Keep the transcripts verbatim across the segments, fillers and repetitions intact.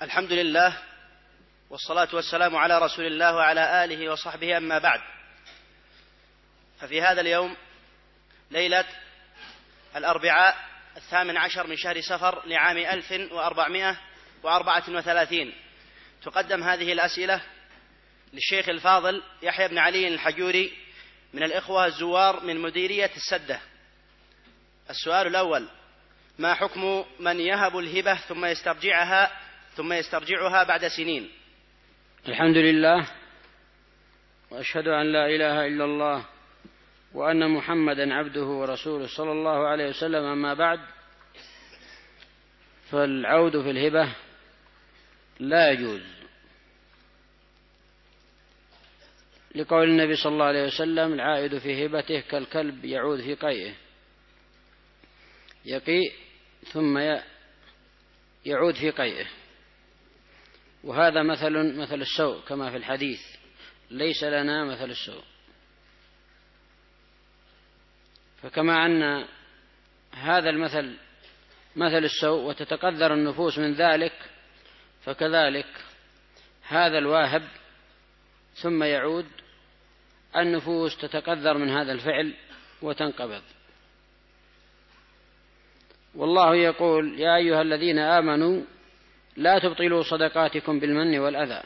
الحمد لله والصلاة والسلام على رسول الله وعلى آله وصحبه، أما بعد. ففي هذا اليوم ليلة الأربعاء الثامن عشر من شهر صفر لعام ألف وأربعمائة وأربعة وثلاثين تقدم هذه الأسئلة للشيخ الفاضل يحيى بن علي الحجوري من الإخوة الزوار من مديرية السدة. السؤال الأول: ما حكم من يهب الهبة ثم يسترجعها ثم يسترجعها بعد سنين؟ الحمد لله، وأشهد أن لا إله إلا الله وأن محمدا عبده ورسوله صلى الله عليه وسلم. أما بعد، فالعود في الهبة لا يجوز، لقول النبي صلى الله عليه وسلم: العائد في هبته كالكلب يعود في قيئه، يقيء ثم يعود في قيئه. وهذا مثل مثل السوء كما في الحديث: ليس لنا مثل السوء. فكما أن هذا المثل مثل السوء وتتقذر النفوس من ذلك، فكذلك هذا الواهب ثم يعود النفوس تتقذر من هذا الفعل وتنقبض. والله يقول: يا أيها الذين آمنوا لا تبطلوا صدقاتكم بالمن والأذى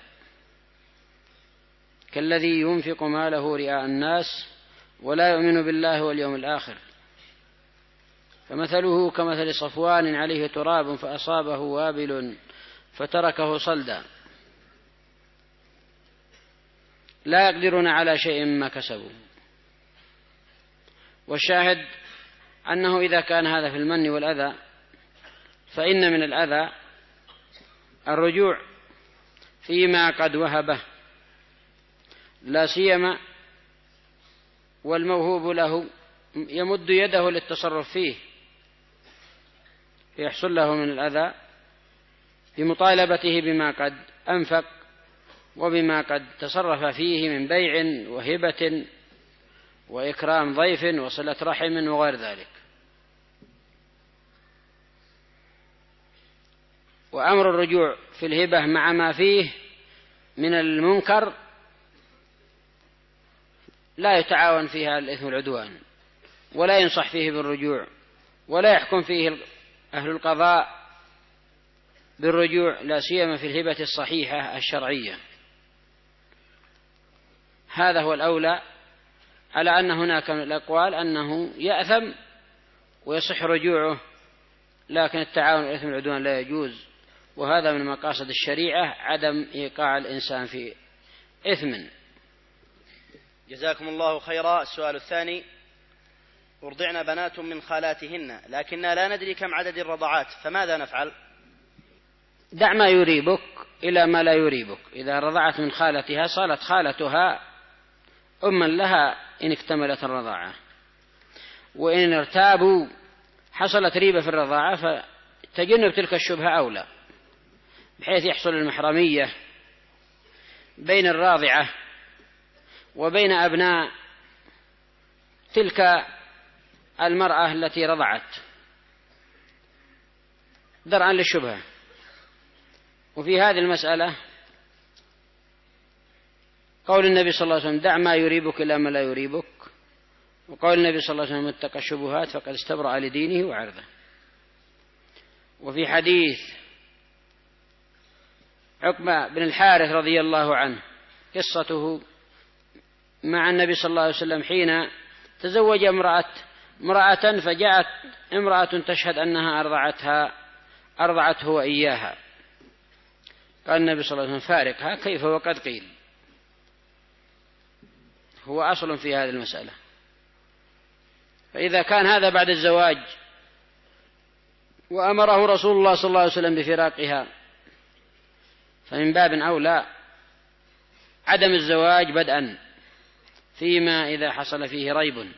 كالذي ينفق ماله رئاء الناس ولا يؤمن بالله واليوم الآخر، فمثله كمثل صفوان عليه تراب فأصابه وابل فتركه صلدا، لا يقدرون على شيء مما كسبوا. والشاهد أنه إذا كان هذا في المن والأذى، فإن من الأذى الرجوع فيما قد وهبه، لا سيما والموهوب له يمد يده للتصرف فيه، يحصل له من الأذى بمطالبته بما قد أنفق وبما قد تصرف فيه من بيع وهبة وإكرام ضيف وصلة رحم وغير ذلك. وأمر الرجوع في الهبة مع ما فيه من المنكر لا يتعاون فيها الإثم والعدوان، ولا ينصح فيه بالرجوع، ولا يحكم فيه أهل القضاء بالرجوع، لا سيما في الهبة الصحيحة الشرعية. هذا هو الأولى، على أن هناك من الأقوال أنه يأثم ويصح رجوعه، لكن التعاون والإثم والعدوان لا يجوز، وهذا من مقاصد الشريعة عدم إيقاع الإنسان في إثم. جزاكم الله خيرا. السؤال الثاني: أرضعن بنات من خالاتهن لكننا لا ندري كم عدد الرضعات، فماذا نفعل؟ دع ما يريبك إلى ما لا يريبك. إذا رضعت من خالتها صارت خالتها أما لها إن اكتملت الرضاعة، وإن ارتابوا حصلت ريبة في الرضاعة، فتجنب تلك الشبهة أولى، بحيث يحصل المحرمية بين الراضعة وبين أبناء تلك المرأة التي رضعت درعا للشبهة. وفي هذه المسألة قول النبي صلى الله عليه وسلم: دع ما يريبك إلى ما لا يريبك، وقول النبي صلى الله عليه وسلم: اتق الشبهات فقد استبرأ لدينه وعرضه. وفي حديث عقبة بن الحارث رضي الله عنه قصته مع النبي صلى الله عليه وسلم حين تزوج امرأة امرأة فجاءت امرأة تشهد أنها أرضعتها أرضعته وإياها، قال النبي صلى الله عليه وسلم: فارقها، كيف وقد قيل. هو أصل في هذه المسألة. فإذا كان هذا بعد الزواج وأمره رسول الله صلى الله عليه وسلم بفراقها، فمن باب أولى عدم الزواج بدءا، فيما إذا حصل فيه ريب،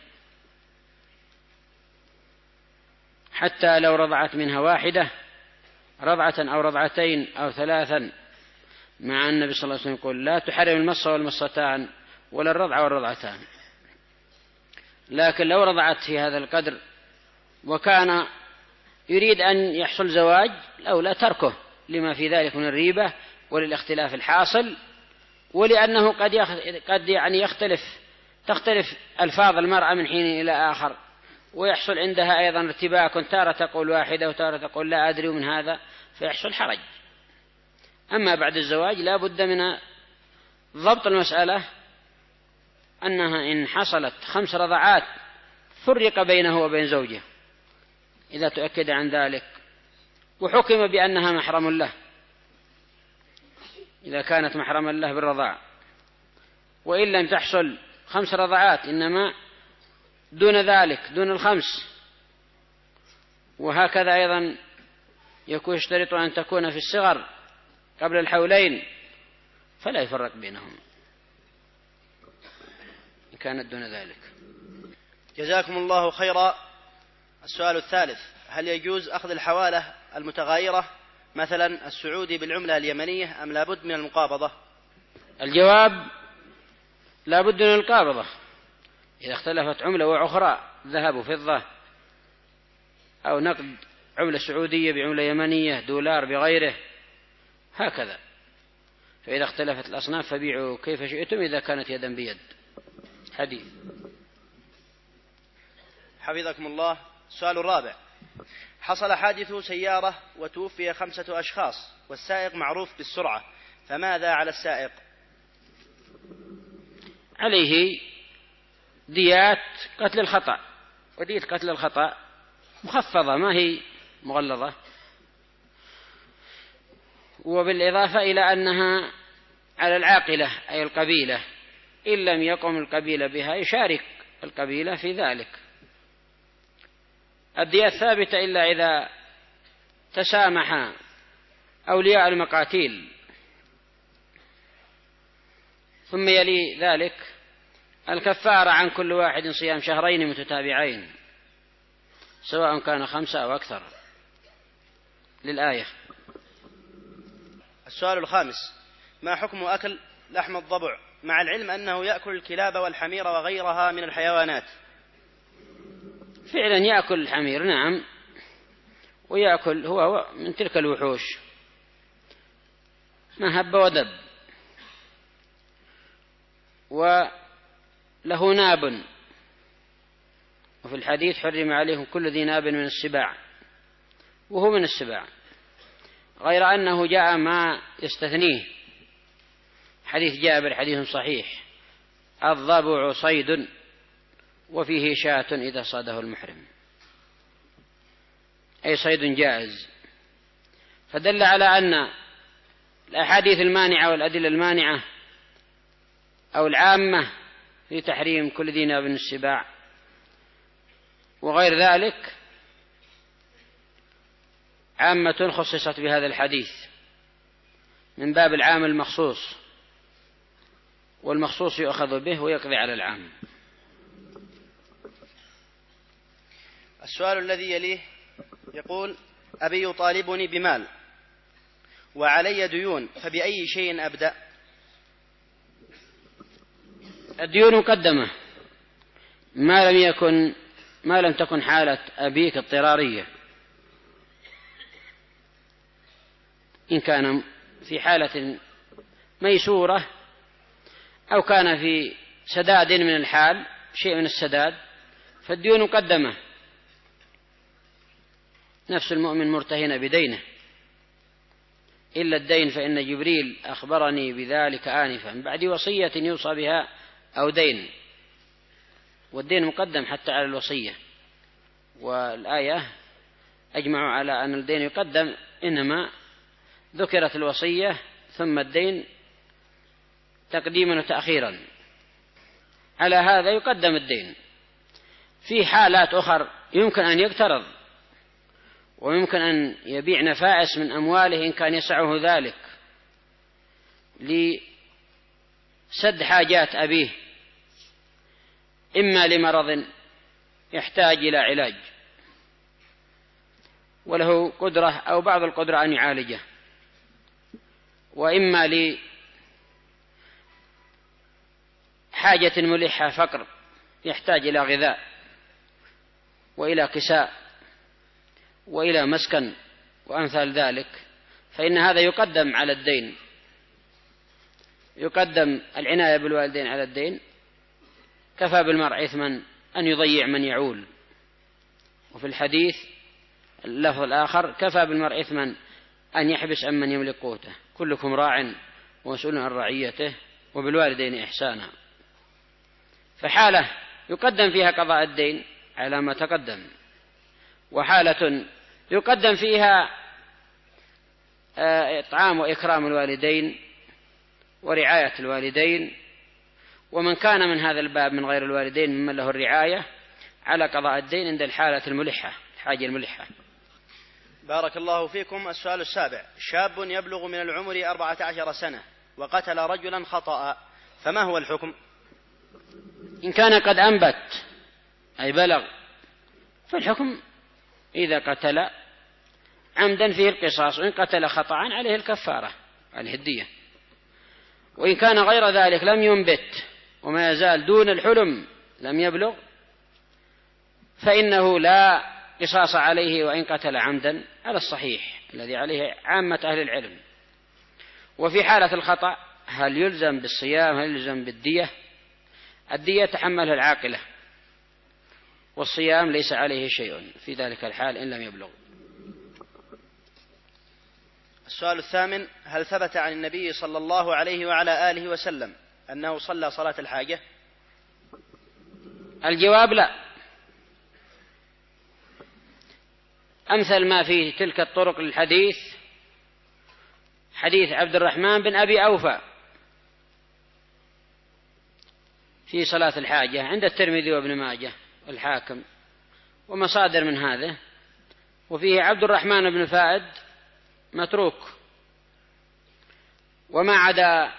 حتى لو رضعت منها واحدة رضعة أو رضعتين أو ثلاثا، مع النبي صلى الله عليه وسلم يقول: لا تحرم المص والمصتان ولا الرضع والرضعتان. لكن لو رضعت في هذا القدر وكان يريد أن يحصل زواج، الأولى تركه لما في ذلك من الريبة وللاختلاف الحاصل، ولأنه قد قد يعني يختلف تختلف ألفاظ المرأة من حين إلى آخر، ويحصل عندها أيضا ارتباك، تارة تقول واحدة وتارة تقول لا أدري من هذا، فيحصل حرج. أما بعد الزواج لا بد من ضبط المسألة، أنها إن حصلت خمس رضعات فرق بينه وبين زوجه إذا تؤكد عن ذلك، وحكم بأنها محرم له إذا كانت محرما له بالرضاع. وإن لم تحصل خمس رضعات إنما دون ذلك دون الخمس، وهكذا أيضا يكون يشترط أن تكون في الصغر قبل الحولين، فلا يفرق بينهم إن كانت دون ذلك. جزاكم الله خيرا. السؤال الثالث: هل يجوز أخذ الحوالة المتغايرة مثلا السعودي بالعملة اليمنية أم لا بد من المقابضة؟ الجواب لا بد من القابضة. إذا اختلفت عملة وأخرى ذهب وفضة أو نقد عملة سعودية بعملة يمنية دولار بغيره هكذا، فإذا اختلفت الأصناف فبيعوا كيف شئتم إذا كانت يدا بيد. حديث. حفظكم الله. السؤال الرابع: حصل حادث سيارة وتوفي خمسة أشخاص والسائق معروف بالسرعة، فماذا على السائق؟ عليه ديات قتل الخطأ، ودية قتل الخطأ مخفضة ما هي مغلظة، وبالإضافة إلى أنها على العاقلة أي القبيلة، إن لم يقم القبيلة بها يشارك القبيلة في ذلك. الدية الثابتة إلا إذا تسامح أولياء المقاتيل. ثم يلي ذلك الكفارة عن كل واحد صيام شهرين متتابعين سواء كان خمسة أو أكثر للآية. السؤال الخامس: ما حكم أكل لحم الضبع مع العلم أنه يأكل الكلاب والحمير وغيرها من الحيوانات؟ فعلا يأكل الحمير نعم، ويأكل هو من تلك الوحوش ما هب ودب، وله ناب، وفي الحديث حرم عليهم كل ذي ناب من السباع، وهو من السباع، غير أنه جاء ما يستثنيه. حديث جابر حديث صحيح: الضبع صيد وفيه شاة إذا صاده المحرم، أي صيد جائز. فدل على أن الأحاديث المانعة والأدلة المانعة أو العامة في تحريم كل ذي ناب من السباع وغير ذلك عامة خصصت بهذا الحديث من باب العام المخصوص، والمخصوص يؤخذ به ويقضي على العام. السؤال الذي يليه يقول: أبي يطالبني بمال وعلي ديون، فبأي شيء أبدأ؟ الديون مقدمة ما لم يكن ما لم تكن حالة أبيك اضطرارية. إن كان في حالة ميسورة أو كان في سداد من الحال شيء من السداد فالديون مقدمة. نفس المؤمن مرتهنة بدينه إلا الدين فإن جبريل أخبرني بذلك آنفا بعد وصية يوصى بها أو دين، والدين مقدم حتى على الوصية. والآية أجمعوا على أن الدين يقدم، إنما ذكرت الوصية ثم الدين تقديما وتأخيرا. على هذا يقدم الدين. في حالات أخرى يمكن أن يقترض ويمكن أن يبيع نفائس من أمواله إن كان يسعه ذلك لسد حاجات أبيه، إما لمرض يحتاج إلى علاج وله قدرة أو بعض القدرة أن يعالجه، وإما لحاجة ملحة فقر يحتاج إلى غذاء وإلى كساء وإلى مسكن وأمثال ذلك، فإن هذا يقدم على الدين، يقدم العناية بالوالدين على الدين. كفى بالمرء إثما أن يضيع من يعول. وفي الحديث اللفظ الآخر: كفى بالمرء إثما أن يحبس عن من يملك قوته، كلكم راع ومسؤول عن رعيته، وبالوالدين إحسانا. فحالة يقدم فيها قضاء الدين على ما تقدم، وحالة يقدم فيها إطعام وإكرام الوالدين ورعاية الوالدين، ومن كان من هذا الباب من غير الوالدين ممن له الرعاية على قضاء الدين عند الحالة الملحة، الحاجة الملحة. بارك الله فيكم. السؤال السابع: شاب يبلغ من العمر أربعة عشر سنة وقتل رجلا خطأ، فما هو الحكم؟ إن كان قد أنبت أي بلغ فالحكم إذا قتل عمدا فيه القصاص، وإن قتل خطأ عليه الكفارة، عليه الدية. وإن كان غير ذلك لم ينبت وما يزال دون الحلم لم يبلغ فإنه لا قصاص عليه وإن قتل عمدا، على الصحيح الذي عليه عامة أهل العلم. وفي حالة الخطأ هل يلزم بالصيام هل يلزم بالدية؟ الدية تحملها العاقلة، والصيام ليس عليه شيء في ذلك الحال إن لم يبلغ. السؤال الثامن: هل ثبت عن النبي صلى الله عليه وعلى آله وسلم أنه صلى صلاة الحاجة؟ الجواب لا. أمثل ما في تلك الطرق للحديث حديث عبد الرحمن بن أبي أوفى في صلاة الحاجة عند الترمذي وابن ماجه والحاكم ومصادر من هذا، وفيه عبد الرحمن بن فائد متروك، وما عدا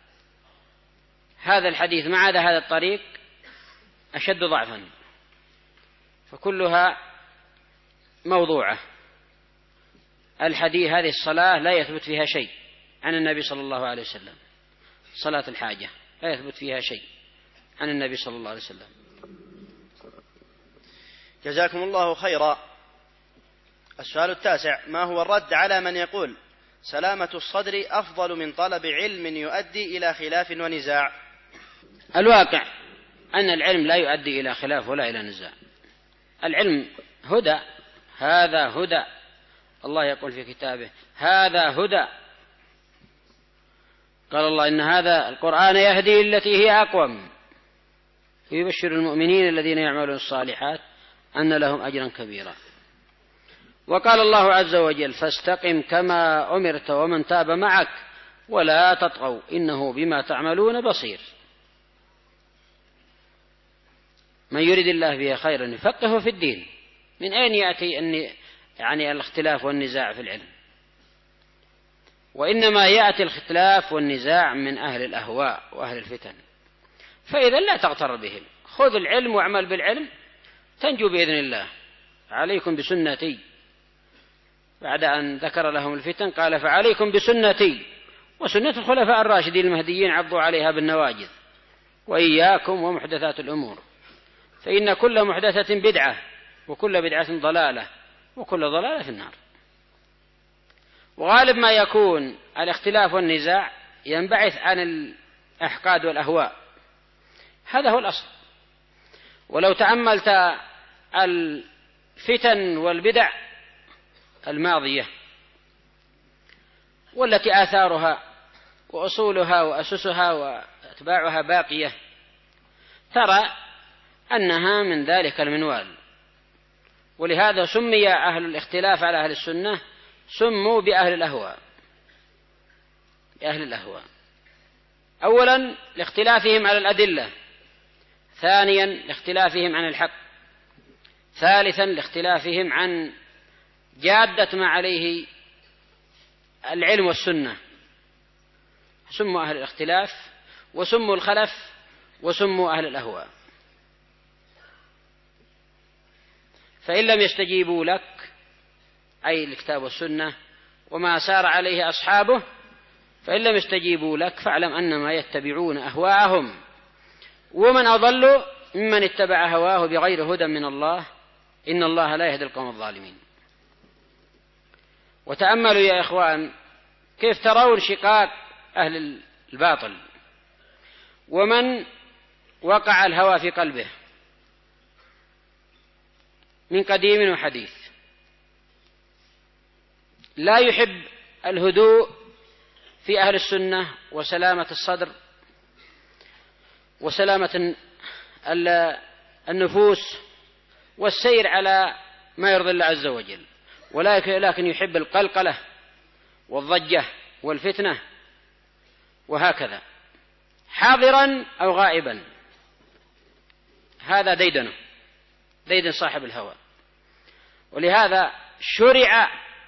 هذا الحديث ما عدا هذا الطريق أشد ضعفا، فكلها موضوعة. الحديث هذه الصلاة لا يثبت فيها شيء عن النبي صلى الله عليه وسلم، صلاة الحاجة لا يثبت فيها شيء عن النبي صلى الله عليه وسلم. جزاكم الله خيرا. السؤال التاسع: ما هو الرد على من يقول سلامة الصدر أفضل من طلب علم يؤدي إلى خلاف ونزاع؟ الواقع أن العلم لا يؤدي إلى خلاف ولا إلى نزاع. العلم هدى، هذا هدى، الله يقول في كتابه هذا هدى. قال الله إن هذا القرآن يهدي التي هي أقوم، ويبشر المؤمنين الذين يعملون الصالحات أن لهم أجرا كبيرا. وقال الله عز وجل فاستقم كما أمرت ومن تاب معك ولا تطغوا إنه بما تعملون بصير. من يريد الله به خيرا يفقهه في الدين. من أين يأتي أن يعني الاختلاف والنزاع في العلم؟ وإنما يأتي الاختلاف والنزاع من أهل الأهواء وأهل الفتن، فإذا لا تغتر بهم، خذ العلم واعمل بالعلم تنجو بإذن الله. عليكم بسنتي، بعد أن ذكر لهم الفتن قال فعليكم بسنتي وسنة الخلفاء الراشدين المهديين عضوا عليها بالنواجذ وإياكم ومحدثات الأمور، فإن كل محدثة بدعة وكل بدعة ضلالة وكل ضلالة في النار. وغالب ما يكون الاختلاف والنزاع ينبعث عن الأحقاد والأهواء، هذا هو الأصل. ولو تأملت الفتن والبدع الماضية والتي آثارها وأصولها وأسسها وأتباعها باقية، ترى أنها من ذلك المنوال. ولهذا سمي أهل الاختلاف على أهل السنة سموا بأهل الأهواء، بأهل الأهواء. أولا لاختلافهم على الأدلة، ثانيا لاختلافهم عن الحق، ثالثا لاختلافهم عن جادة ما عليه العلم والسنة. سموا أهل الاختلاف وسموا الخلف وسموا أهل الأهواء. فإن لم يستجيبوا لك أي الكتاب والسنة وما سار عليه أصحابه، فإن لم يستجيبوا لك فاعلم أنما يتبعون أهواءهم، ومن أضل ممن اتبع هواه بغير هدى من الله إن الله لا يهدي القوم الظالمين. وتأملوا يا إخوان كيف ترون شقاق أهل الباطل ومن وقع الهوى في قلبه من قديم وحديث لا يحب الهدوء في أهل السنة وسلامة الصدر وسلامة النفوس والسير على ما يرضي الله عز وجل، ولكن يحب القلقلة والضجة والفتنة وهكذا حاضرا أو غائبا. هذا ديدنه، ديدن صاحب الهوى. ولهذا شرع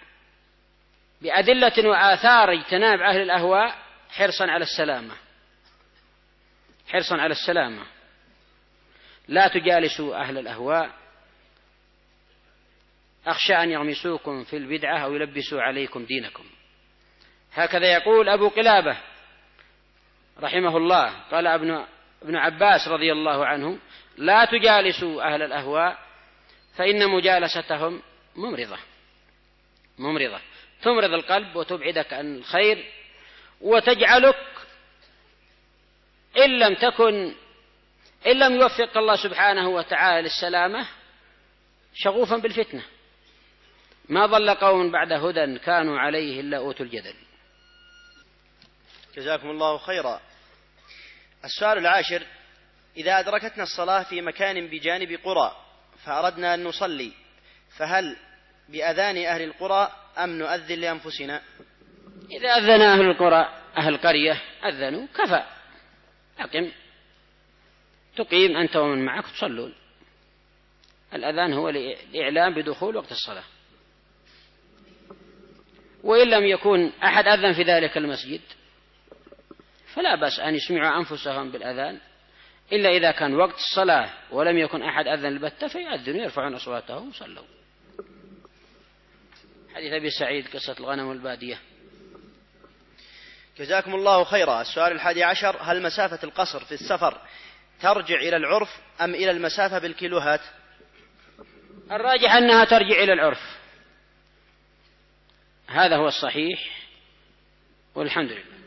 بأدلة وآثار اجتناب أهل الأهواء حرصا على السلامة، حرصا على السلامة. لا تجالسوا أهل الأهواء أخشى أن يغمسوكم في البدعة أو يلبسوا عليكم دينكم. هكذا يقول أبو قلابة رحمه الله، قال ابن ابن عباس رضي الله عنه: لا تجالسوا أهل الأهواء فإن مجالستهم ممرضة ممرضة تمرض القلب وتبعدك عن الخير وتجعلك إن لم تكن إن لم يوفق الله سبحانه وتعالى للسلامة شغوفا بالفتنة. ما ضل قوم بعد هدى كانوا عليه إلا أوتوا الجدل. جزاكم الله خيرا. السؤال العاشر: إذا أدركتنا الصلاة في مكان بجانب قرى فأردنا أن نصلي فهل بأذان أهل القرى أم نؤذن لأنفسنا؟ إذا أذن أهل القرى أهل القرية أذنوا كفى، أقم تقيم أنت ومن معك تصلون. الأذان هو الإعلام بدخول وقت الصلاة. وإن لم يكن أحد أذن في ذلك المسجد فلا بأس أن يسمعوا أنفسهم بالأذان، إلا إذا كان وقت الصلاة ولم يكن أحد أذن البتة فيأذنوا يرفعون أصواتهم وصلوا. حديث أبي سعيد قصة الغنم والبادية. جزاكم الله خيرا. السؤال الحادي عشر: هل مسافة القصر في السفر ترجع إلى العرف أم إلى المسافة بالكيلوهات؟ الراجح أنها ترجع إلى العرف، هذا هو الصحيح والحمد لله.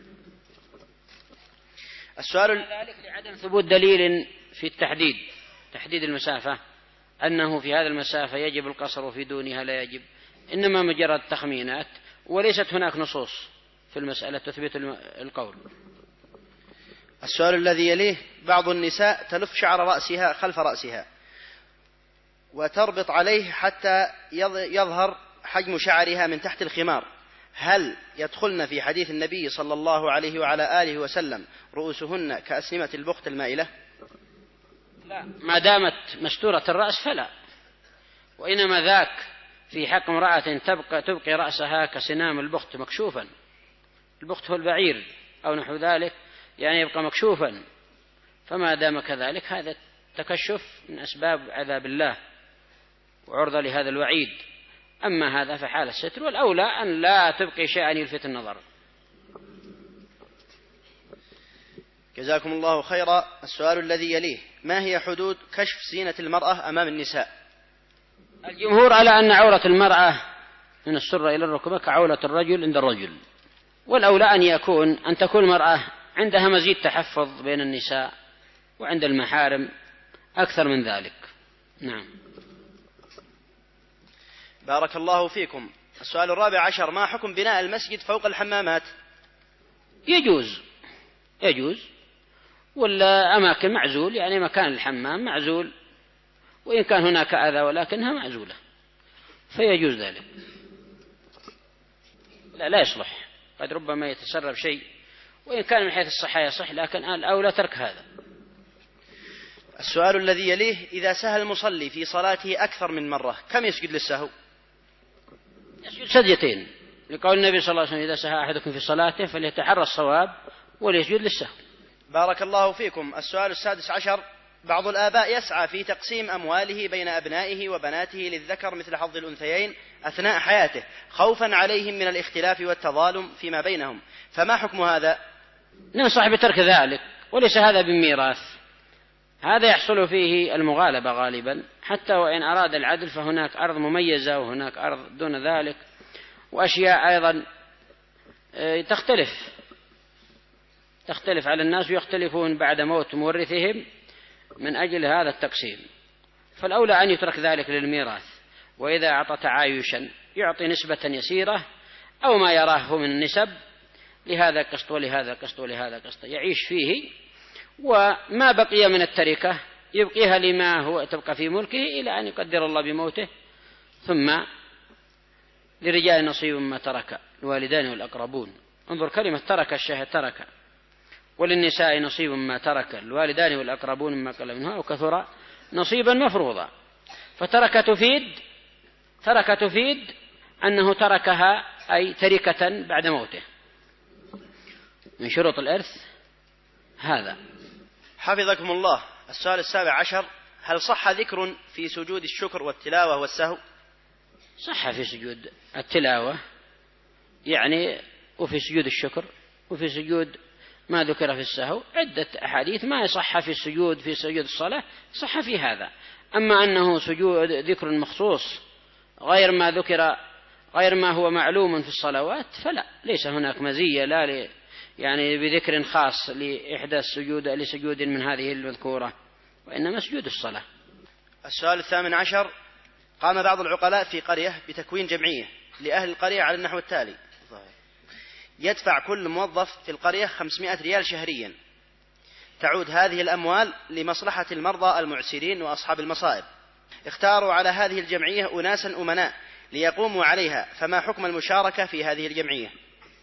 السؤال ذلك لعدم ثبوت دليل في التحديد، تحديد المسافة أنه في هذا المسافة يجب القصر وفي دونها لا يجب، إنما مجرد تخمينات وليست هناك نصوص في المسألة تثبت القول. السؤال الذي يليه: بعض النساء تلف شعر رأسها خلف رأسها وتربط عليه حتى يظهر حجم شعرها من تحت الخمار، هل يدخلن في حديث النبي صلى الله عليه وعلى آله وسلم رؤوسهن كأسنمة البخت المائلة؟ لا، ما دامت مستورة الرأس فلا، وإنما ذاك في حق امرأة تبقى تبقي رأسها كسنام البخت مكشوفا. البخت هو البعير أو نحو ذلك، يعني يبقى مكشوفا، فما دام كذلك هذا تكشف من أسباب عذاب الله وعرضة لهذا الوعيد. أما هذا فحال الستر، والأولى أن لا تبقي شيئا يلفت النظر. جزاكم الله خيرا. السؤال الذي يليه: ما هي حدود كشف زينة المرأة أمام النساء؟ الجمهور على أن عورة المرأة من السرة إلى الركبة كعورة الرجل عند الرجل، والأولى أن يكون أن تكون المرأة عندها مزيد تحفظ بين النساء وعند المحارم أكثر من ذلك. نعم. بارك الله فيكم. السؤال الرابع عشر: ما حكم بناء المسجد فوق الحمامات؟ يجوز يجوز ولا أماكن معزول، يعني مكان الحمام معزول وإن كان هناك أذى ولكنها معزولة فيجوز ذلك. لا لا يصلح، قد ربما يتسرب شيء، وإن كان من حيث الصحة يصح، لكن الأولى ترك هذا. السؤال الذي يليه: إذا سهى المصلي في صلاته أكثر من مرة كم يسجد للسهو؟ يسجد سجدتين، لقول النبي صلى الله عليه وسلم: إذا سهى أحدكم في صلاته فليتحرى الصواب وليسجد للسهو. بارك الله فيكم. السؤال السادس عشر: بعض الآباء يسعى في تقسيم أمواله بين أبنائه وبناته للذكر مثل حظ الأنثيين أثناء حياته خوفا عليهم من الاختلاف والتظالم فيما بينهم، فما حكم هذا؟ ننصح بترك ذلك، وليس هذا بالميراث، هذا يحصل فيه المغالبة غالبا، حتى وإن أراد العدل فهناك أرض مميزة وهناك أرض دون ذلك، وأشياء أيضا تختلف تختلف على الناس ويختلفون بعد موت مورثهم من أجل هذا التقسيم، فالأولى أن يترك ذلك للميراث، وإذا أعطى تعايشا يعطي نسبة يسيرة أو ما يراه من النسب لهذا قسط ولهذا قسط ولهذا قسط يعيش فيه، وما بقي من التركة يبقيها لما هو تبقى في ملكه إلى أن يقدر الله بموته. ثم للرجال نصيب مما ترك الوالدان والأقربون، انظر كلمة ترك الشهد ترك، وللنساء نصيب مما ترك الوالدان والأقربون مما قل منها وكثر نصيبا مفروضا. فترك تفيد ترك تفيد أنه تركها أي تركة بعد موته. من شروط الإرث هذا. حفظكم الله. السؤال السابع عشر: هل صح ذكر في سجود الشكر والتلاوة والسهو؟ صح في سجود التلاوة يعني، وفي سجود الشكر، وفي سجود ما ذكر في السهو عدة أحاديث. ما يصح في السجود في سجود الصلاة صح في هذا. أما أنه سجود ذكر مخصوص غير ما ذكر غير ما هو معلوم في الصلوات فلا، ليس هناك مزية لا ل يعني بذكر خاص لإحدى السجود لسجود من هذه المذكورة، وإنما سجود الصلاة. السؤال الثامن عشر: قام بعض العقلاء في قرية بتكوين جمعية لأهل القرية على النحو التالي: يدفع كل موظف في القرية خمسمائة ريال شهريا، تعود هذه الأموال لمصلحة المرضى المعسرين وأصحاب المصائب. اختاروا على هذه الجمعية أناسا أمناء ليقوموا عليها، فما حكم المشاركة في هذه الجمعية؟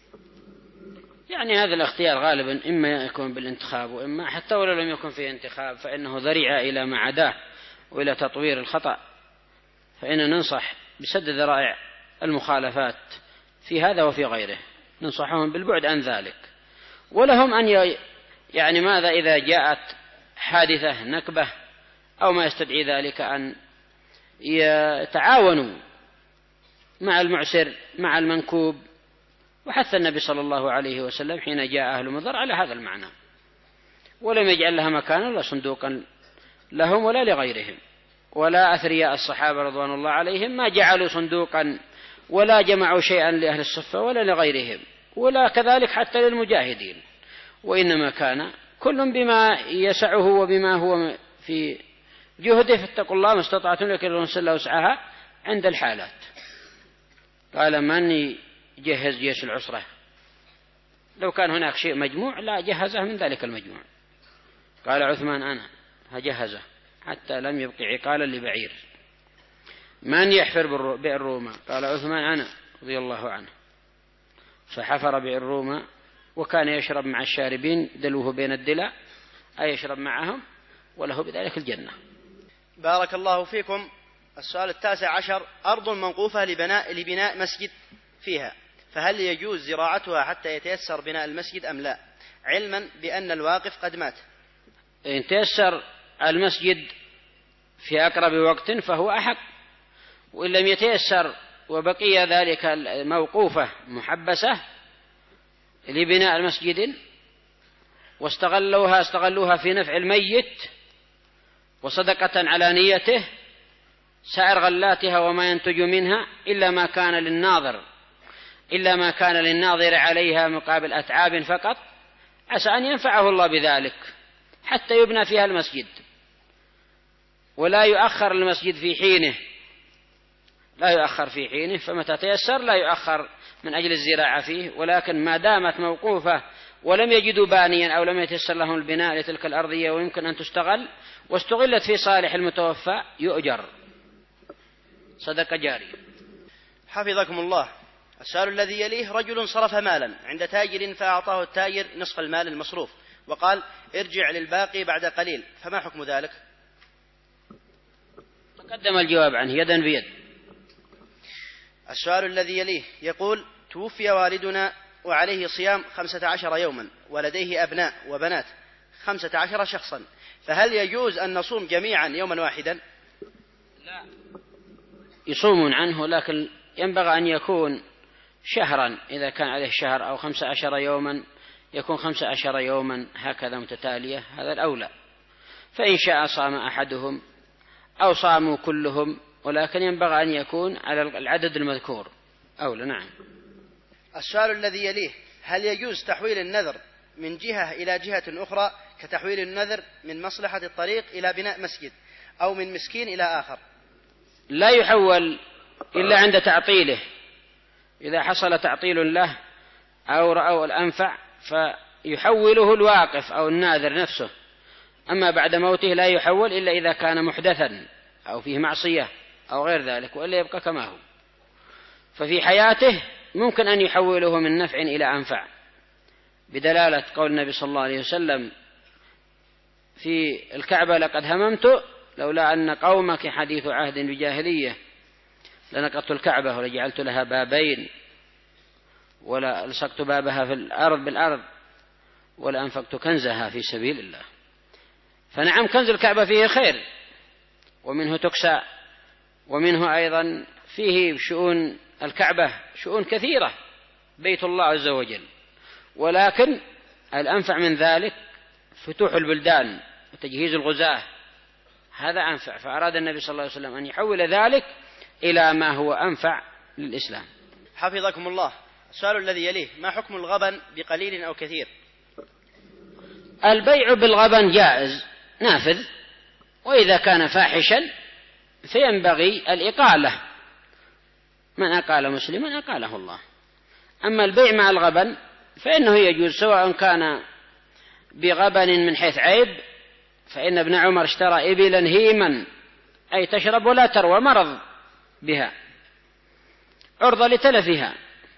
يعني هذا الاختيار غالبا إما يكون بالانتخاب، وإما حتى ولو لم يكن فيه انتخاب فإنه ذريعة إلى ما عداه وإلى تطوير الخطأ، فإن ننصح بسد ذرائع المخالفات في هذا وفي غيره، ننصحهم بالبعد عن ذلك. ولهم أن ي... يعني ماذا إذا جاءت حادثة نكبة أو ما يستدعي ذلك أن يتعاونوا مع المعسر مع المنكوب. وحث النبي صلى الله عليه وسلم حين جاء أهل مضر على هذا المعنى، ولم يجعل لها مكانا ولا صندوقا لهم ولا لغيرهم، ولا أثرياء الصحابة رضوان الله عليهم ما جعلوا صندوقا ولا جمعوا شيئا لأهل الصفة ولا لغيرهم، ولا كذلك حتى للمجاهدين، وإنما كان كل بما يسعه وبما هو في جهده، فاتقوا الله ما استطعتم لكن الله وسعها عند الحالات. قال: من يجهز جيش العسرة؟ لو كان هناك شيء مجموع لا جهزه من ذلك المجموع. قال عثمان: أنا هجهزه حتى لم يبقي عقالا لبعير. من يحفر بئر روما؟ قال عثمان: أنا رضي الله عنه. فحفر بئر روما، وكان يشرب مع الشاربين دلوه بين الدلع، أي يشرب معهم وله بذلك الجنة. بارك الله فيكم. السؤال التاسع عشر: أرض منقوفة لبناء, لبناء مسجد فيها، فهل يجوز زراعتها حتى يتيسر بناء المسجد أم لا، علما بأن الواقف قد مات؟ إن تيسر المسجد في أقرب وقت فهو أحق، وإن لم يتيسر وبقي ذلك الموقوفة محبسة لبناء المسجد واستغلوها استغلوها في نفع الميت وصدقة على نيته، سائر غلاتها وما ينتج منها إلا ما كان للناظر إلا ما كان للناظر عليها مقابل أتعاب فقط، عسى أن ينفعه الله بذلك حتى يبنى فيها المسجد، ولا يؤخر المسجد في حينه لا يؤخر في حينه فمتى تيسر لا يؤخر من أجل الزراعة فيه، ولكن ما دامت موقوفة ولم يجدوا بانيا أو لم يتيسر لهم البناء لتلك الأرضية ويمكن أن تستغل واستغلت في صالح المتوفى يؤجر صدقة جارية. حفظكم الله. السؤال الذي يليه: رجل صرف مالا عند تاجر فأعطاه التاجر نصف المال المصروف وقال: ارجع للباقي بعد قليل، فما حكم ذلك؟ تقدم الجواب عنه يدا بيد. السؤال الذي يليه يقول: توفي والدنا وعليه صيام خمسة عشر يوما ولديه أبناء وبنات خمسة عشر شخصا، فهل يجوز أن نصوم جميعا يوما واحدا؟ لا، يصومون عنه، لكن ينبغي أن يكون شهرا، إذا كان عليه شهر أو خمسة عشر يوما يكون خمسة عشر يوما هكذا متتالية، هذا الأولى. فإن شاء صام أحدهم أو صاموا كلهم، ولكن ينبغي أن يكون على العدد المذكور أولى. نعم. السؤال الذي يليه: هل يجوز تحويل النذر من جهة إلى جهة أخرى، كتحويل النذر من مصلحة الطريق إلى بناء مسجد، أو من مسكين إلى آخر؟ لا يحول إلا عند تعطيله، إذا حصل تعطيل له أو رأوا الأنفع فيحوله الواقف أو الناذر نفسه. أما بعد موته لا يحول إلا إذا كان محدثا أو فيه معصية أو غير ذلك، وإلا يبقى كما هو. ففي حياته ممكن أن يحوله من نفع إلى أنفع، بدلالة قول النبي صلى الله عليه وسلم في الكعبة: لقد هممت لولا أن قومك حديث عهد بجاهلية لنقضت الكعبة ولجعلت لها بابين ولا لصقت بابها في الأرض بالأرض ولا أنفقت كنزها في سبيل الله. فنعم، كنز الكعبة فيه خير، ومنه تكسى، ومنه أيضا فيه شؤون الكعبة شؤون كثيرة، بيت الله عز وجل، ولكن الأنفع من ذلك فتوح البلدان وتجهيز الغزاة، هذا أنفع. فأراد النبي صلى الله عليه وسلم أن يحول ذلك إلى ما هو أنفع للإسلام. حفظكم الله. السؤال الذي يليه: ما حكم الغبن بقليل أو كثير؟ البيع بالغبن جائز نافذ، وإذا كان فاحشا فينبغي الإقالة، من أقال مسلما أقاله الله. أما البيع مع الغبن فإنه يجوز، سواء كان بغبن من حيث عيب، فإن ابن عمر اشترى إبلا هيما أي تشرب ولا تروى، مرض بها عرضة لتلفها،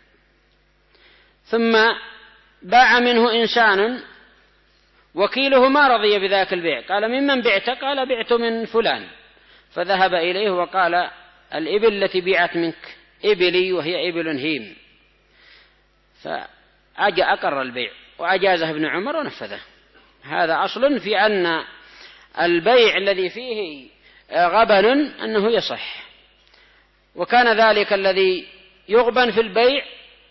ثم باع منه إنسان وكيله ما رضي بذاك البيع، قال: ممن بعت؟ قال: بعت من فلان. فذهب إليه وقال: الإبل التي بيعت منك إبلي وهي إبل هيم. فأقر البيع وأجازه ابن عمر ونفذه. هذا أصل في أن البيع الذي فيه غبن أنه يصح. وكان ذلك الذي يغبن في البيع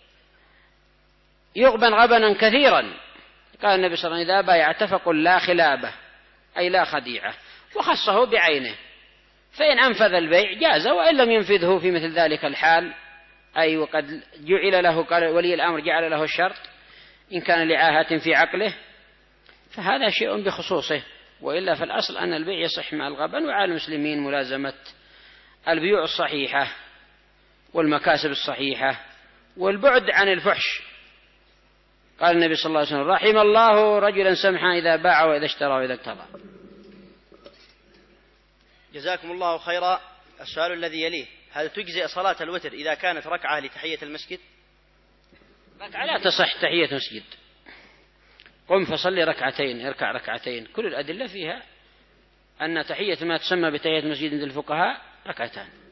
يغبن غبنا كثيرا. قال النبي صلى الله عليه وسلم: إذا بايعت فقل لا خلابة، أي لا خديعة، وخصه بعينه، فإن أنفذ البيع جاز، وإن لم ينفذه في مثل ذلك الحال، أي وقد جعل له، قال ولي الأمر جعل له الشرط إن كان لعاهة في عقله، فهذا شيء بخصوصه. وإلا فالأصل أن البيع يصح مع الغبن، وعلى المسلمين ملازمة البيوع الصحيحة والمكاسب الصحيحة والبعد عن الفحش. قال النبي صلى الله عليه وسلم: رحم الله رجلا سمحا إذا باع وإذا اشترى وإذا اقتضى. جزاكم الله خيرا. السؤال الذي يليه: هل تجزئ صلاة الوتر إذا كانت ركعة لتحية المسجد؟ ركعة لا تصح تحية مسجد. قم فصلي ركعتين، اركع ركعتين. كل الأدلة فيها أن تحية ما تسمى بتحية المسجد عند الفقهاء ركعتان.